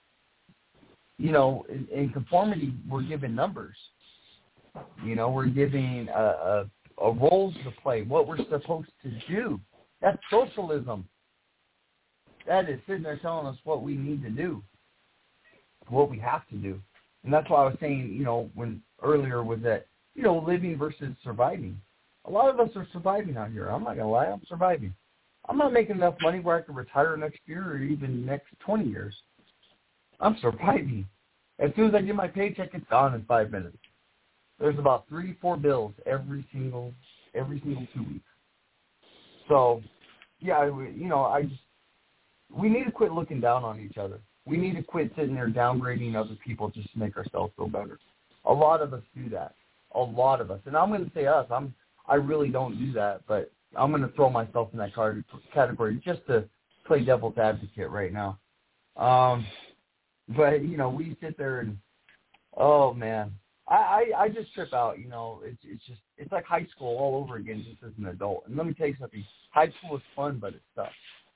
You know, in, in conformity, we're given numbers. You know, we're giving a, a, a roles to play, what we're supposed to do. That's socialism. That is sitting there telling us what we need to do, what we have to do. And that's why I was saying, you know, when earlier was that, you know, living versus surviving. A lot of us are surviving out here. I'm not going to lie, I'm surviving. I'm not making enough money where I can retire next year or even next twenty years. I'm surviving. As soon as I get my paycheck, it's gone in five minutes. There's about three, four bills every single, every single two weeks. So, yeah, you know, I just, we need to quit looking down on each other. We need to quit sitting there downgrading other people just to make ourselves feel better. A lot of us do that. A lot of us. And I'm going to say us. I'm, I really don't do that, but I'm going to throw myself in that category just to play devil's advocate right now. Um, but, you know, we sit there and, oh, man. I, I, I just trip out, you know. It's it's just, it's like high school all over again just as an adult. And let me tell you something. High school is fun, but it sucks.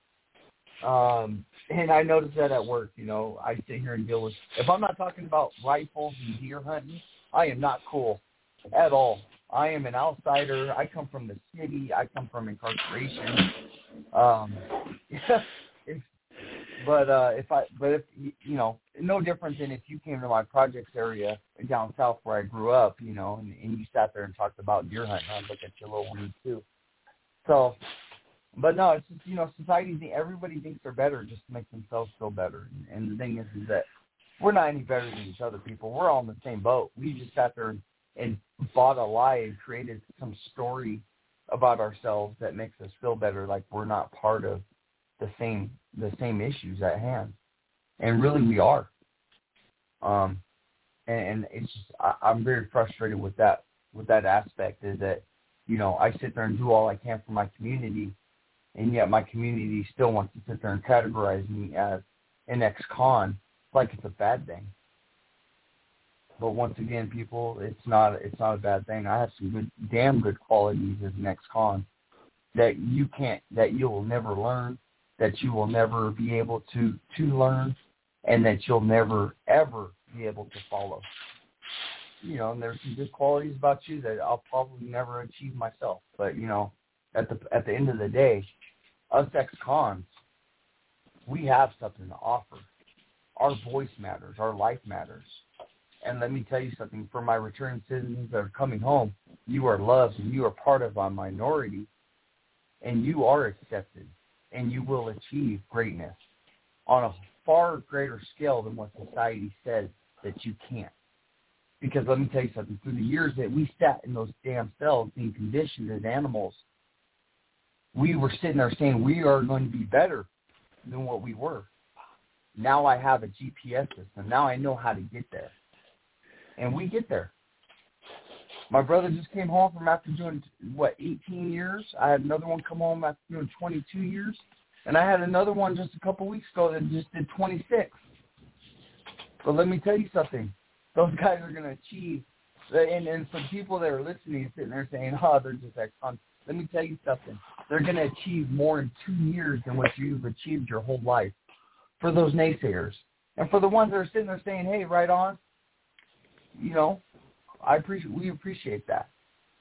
Um, and I notice that at work, you know. I sit here and deal with, if I'm not talking about rifles and deer hunting, I am not cool at all. I am an outsider. I come from the city. I come from incarceration. Um, if, but uh, if I, but if you know, no different than if you came to my projects area down south where I grew up, you know, and, and you sat there and talked about deer hunting, I'd look at you a little weird too. So, but no, it's just, you know, society, everybody thinks they're better just to make themselves feel better. And, and the thing is, is that we're not any better than each other, people. We're all in the same boat. We just sat there and, and bought a lie and created some story about ourselves that makes us feel better, like we're not part of the same the same issues at hand. And really we are. Um, and, and it's just, I, I'm very frustrated with that, with that aspect, is that, you know, I sit there and do all I can for my community, and yet my community still wants to sit there and categorize me as an ex-con like it's a bad thing. But once again, people, it's not it's not a bad thing. I have some good, damn good qualities as an ex-con that you can't, that you will never learn, that you will never be able to, to learn, and that you'll never, ever be able to follow. You know, and there's some good qualities about you that I'll probably never achieve myself. But, you know, at the at the end of the day, us ex-cons, we have something to offer. Our voice matters. Our life matters. And let me tell you something. For my returning citizens that are coming home, you are loved and you are part of our minority, and you are accepted, and you will achieve greatness on a far greater scale than what society says that you can't. Because let me tell you something. Through the years that we sat in those damn cells being conditioned as animals, we were sitting there saying we are going to be better than what we were. Now I have a G P S system. Now I know how to get there. And we get there. My brother just came home from after doing, what, eighteen years? I had another one come home after doing twenty-two years. And I had another one just a couple weeks ago that just did twenty-six. But let me tell you something. Those guys are going to achieve. And, and some people that are listening sitting there saying, oh, they're just ex-cons. Let me tell you something. They're going to achieve more in two years than what you've achieved your whole life. For those naysayers. And for the ones that are sitting there saying, hey, right on, you know, I appreciate, we appreciate that.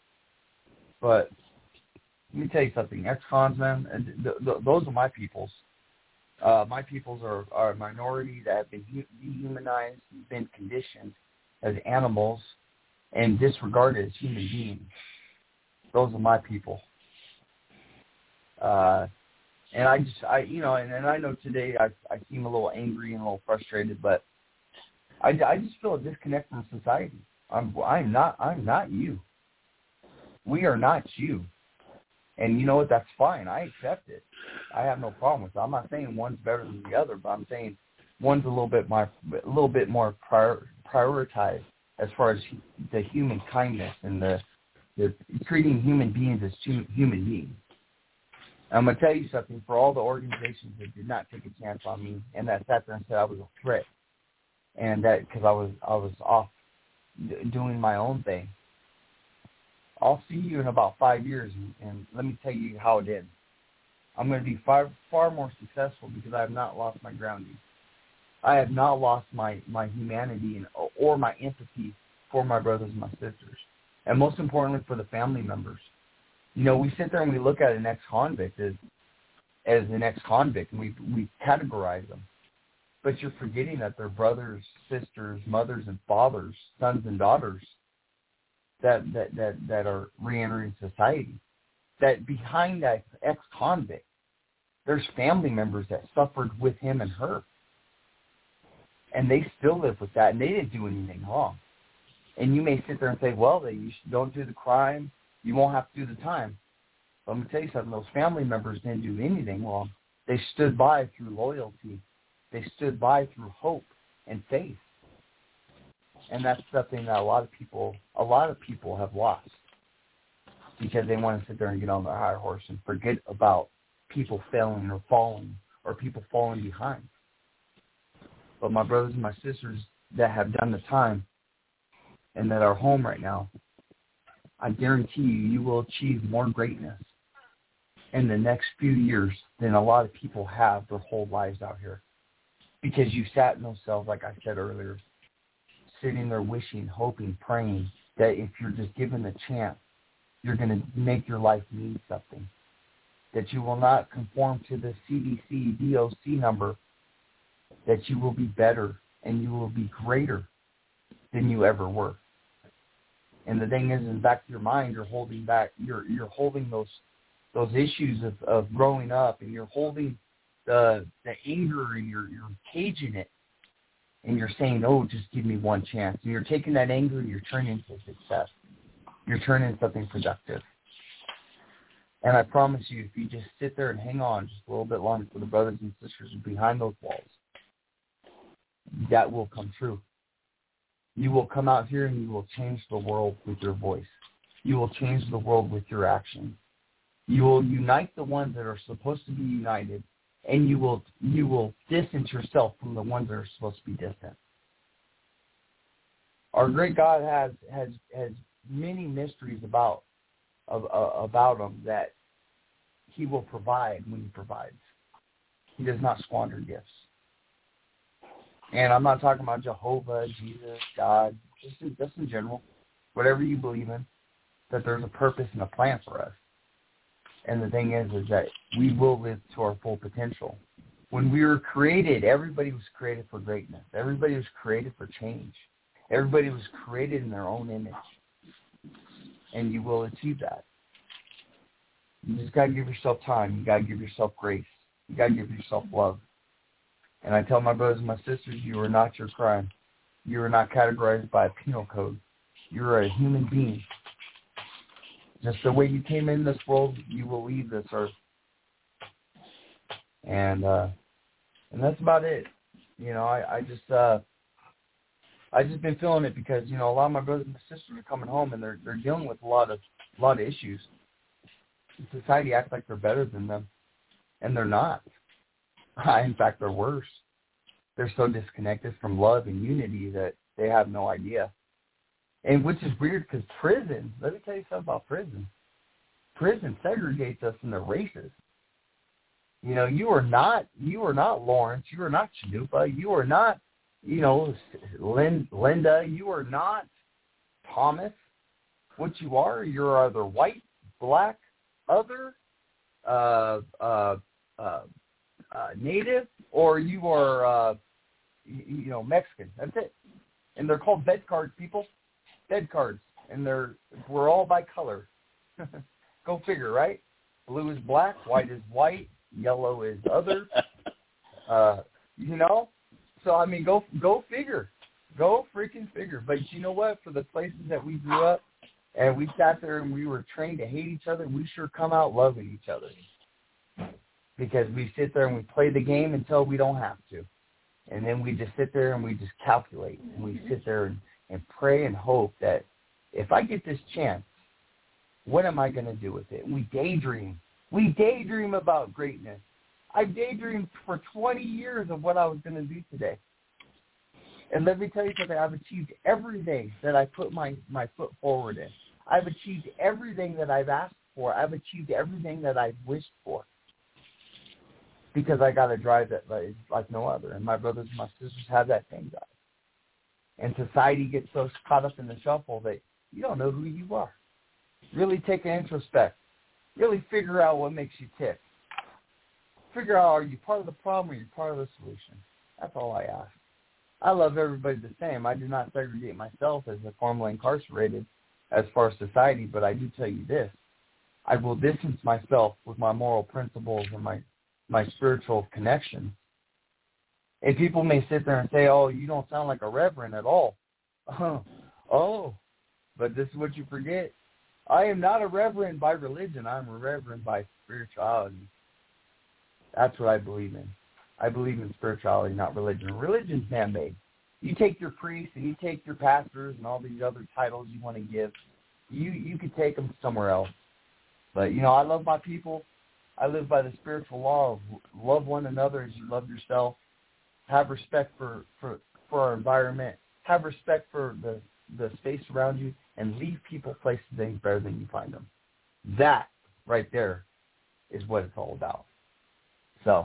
But let me tell you something. Ex-cons, man, th- th- those are my peoples. Uh, my peoples are, are a minority that have been dehumanized, been conditioned as animals, and disregarded as human beings. Those are my people. Uh, and I just, I, you know, and, and I know today I, I seem a little angry and a little frustrated, but I, I just feel a disconnect from society. I'm I'm not I'm not you. We are not you. And you know what? That's fine. I accept it. I have no problem with it. I'm not saying one's better than the other, but I'm saying one's a little bit more a little bit more prior, prioritized as far as the human kindness and the, the treating human beings as human beings. I'm going to tell you something. For all the organizations that did not take a chance on me and that sat there and said I was a threat, and that because I was I was off doing my own thing, I'll see you in about five years, and, and let me tell you how it ends. I'm going to be far far more successful because I have not lost my grounding. I have not lost my, my humanity and, or my empathy for my brothers and my sisters, and most importantly for the family members. You know, we sit there and we look at an ex-convict as as an ex-convict, and we we categorize them. But you're forgetting that they're brothers, sisters, mothers, and fathers, sons and daughters that that that, that are reentering society. That behind that ex-convict, there's family members that suffered with him and her. And they still live with that, and they didn't do anything wrong. And you may sit there and say, well, they, you don't do the crime, you won't have to do the time. But I'm going to tell you something. Those family members didn't do anything wrong. They stood by through loyalty. They stood by through hope and faith. And that's something that a lot of people, a lot of people have lost because they want to sit there and get on their high horse and forget about people failing or falling or people falling behind. But my brothers and my sisters that have done the time and that are home right now, I guarantee you, you will achieve more greatness in the next few years than a lot of people have their whole lives out here. Because you sat in those cells, like I said earlier, sitting there wishing, hoping, praying that if you're just given the chance, you're going to make your life mean something. That you will not conform to the C D C, D O C number, that you will be better and you will be greater than you ever were. And the thing is, in the back of your mind, you're holding back, you're you're holding those those issues of, of growing up, and you're holding the the anger, and you're you're caging it, and you're saying, oh, just give me one chance. And you're taking that anger and you're turning into success. You're turning into something productive. And I promise you, if you just sit there and hang on just a little bit longer for the brothers and sisters behind those walls, that will come true. You will come out here and you will change the world with your voice. You will change the world with your actions. You will unite the ones that are supposed to be united, and you will you will distance yourself from the ones that are supposed to be distant. Our great God has has has many mysteries about of, uh, about him that he will provide when he provides. He does not squander gifts. And I'm not talking about Jehovah, Jesus, God, just in, just in general. Whatever you believe in, that there's a purpose and a plan for us. And the thing is, is that we will live to our full potential. When we were created, everybody was created for greatness. Everybody was created for change. Everybody was created in their own image. And you will achieve that. You just got to give yourself time. You got to give yourself grace. You got to give yourself love. And I tell my brothers and my sisters, you are not your crime. You are not categorized by a penal code. You are a human being. Just the way you came in this world, you will leave this earth. And uh, and that's about it. You know, I, I just uh, I just been feeling it because, you know, a lot of my brothers and my sisters are coming home and they're they're dealing with a lot of a lot of issues. Society acts like they're better than them, and they're not. In fact, they're worse. They're so disconnected from love and unity that they have no idea. And which is weird because prison, let me tell you something about prison. Prison segregates us into races. You know, you are not, you are not Lawrence. You are not Chanupa. You are not, you know, Lin, Linda. You are not Thomas. What you are, you're either white, black, other, uh, uh, uh, uh, native, or you are, uh, you, you know, Mexican. That's it. And they're called bed cards, people. Bed cards. And they're, we're all by color. Go figure, right? Blue is black, white is white, yellow is other. Uh, you know? So, I mean, go go figure. Go freaking figure. But you know what? For the places that we grew up and we sat there and we were trained to hate each other, we sure come out loving each other. Because we sit there and we play the game until we don't have to. And then we just sit there and we just calculate. And we sit there and, and pray and hope that if I get this chance, what am I going to do with it? And we daydream. We daydream about greatness. I daydreamed for twenty years of what I was going to do today. And let me tell you something, I've achieved everything that I put my, my foot forward in. I've achieved everything that I've asked for. I've achieved everything that I've wished for. Because I got a drive that like, like no other. And my brothers and my sisters have that same drive. And society gets so caught up in the shuffle that you don't know who you are. Really take an introspect. Really figure out what makes you tick. Figure out, are you part of the problem or are you part of the solution? That's all I ask. I love everybody the same. I do not segregate myself as a formerly incarcerated as far as society, but I do tell you this. I will distance myself with my moral principles and my, my spiritual connection. And people may sit there and say, oh, you don't sound like a reverend at all. Oh, but this is what you forget. I am not a reverend by religion. I'm a reverend by spirituality. That's what I believe in. I believe in spirituality, not religion. Religion's man-made. You take your priests and you take your pastors and all these other titles you want to give, you you could take them somewhere else. But, you know, I love my people. I live by the spiritual law of love one another as you love yourself. Have respect for, for, for our environment. Have respect for the, the space around you. And leave people, places, things better than you find them. That right there is what it's all about. So,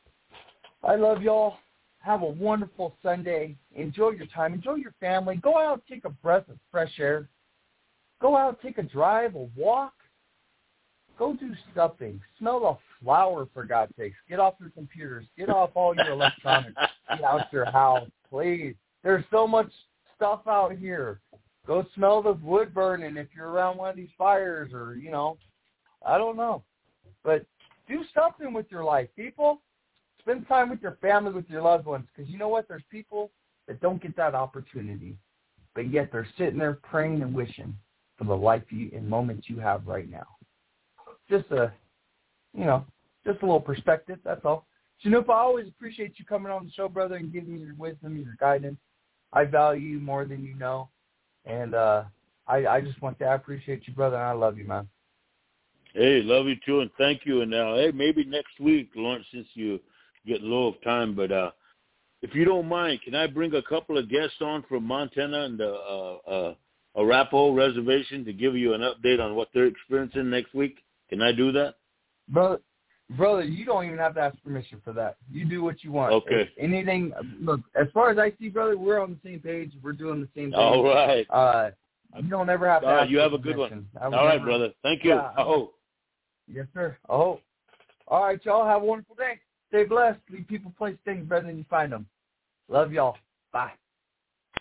I love y'all. Have a wonderful Sunday. Enjoy your time. Enjoy your family. Go out, take a breath of fresh air. Go out, take a drive, a walk. Go do something. Smell the flower, for God's sakes. Get off your computers. Get off all your electronics. Get out your house, please. There's so much stuff out here. Go smell the wood burning if you're around one of these fires or, you know, I don't know. But do something with your life, people. Spend time with your family, with your loved ones, because you know what? There's people that don't get that opportunity, but yet they're sitting there praying and wishing for the life you and moments you have right now. Just a, you know, just a little perspective, that's all. Shanoop, I always appreciate you coming on the show, brother, and giving me your wisdom, your guidance. I value you more than you know. And uh, I, I just want to, I appreciate you, brother, and I love you, man. Hey, love you too, and thank you. And uh, hey, maybe next week, Lawrence, since you get low of time, but uh, if you don't mind, can I bring a couple of guests on from Montana and the uh, uh, Arapaho Reservation to give you an update on what they're experiencing next week? Can I do that? Brother, brother, you don't even have to ask permission for that. You do what you want. Okay. If anything, look, as far as I see, brother, we're on the same page. We're doing the same thing. All right. Uh, you don't ever have to uh, ask You have a permission. good one. All right, never, brother. Thank you. Yeah, oh. Yes, sir. Oh. All right, y'all. Have a wonderful day. Stay blessed. Leave people, place, things better than you find them. Love y'all. Bye.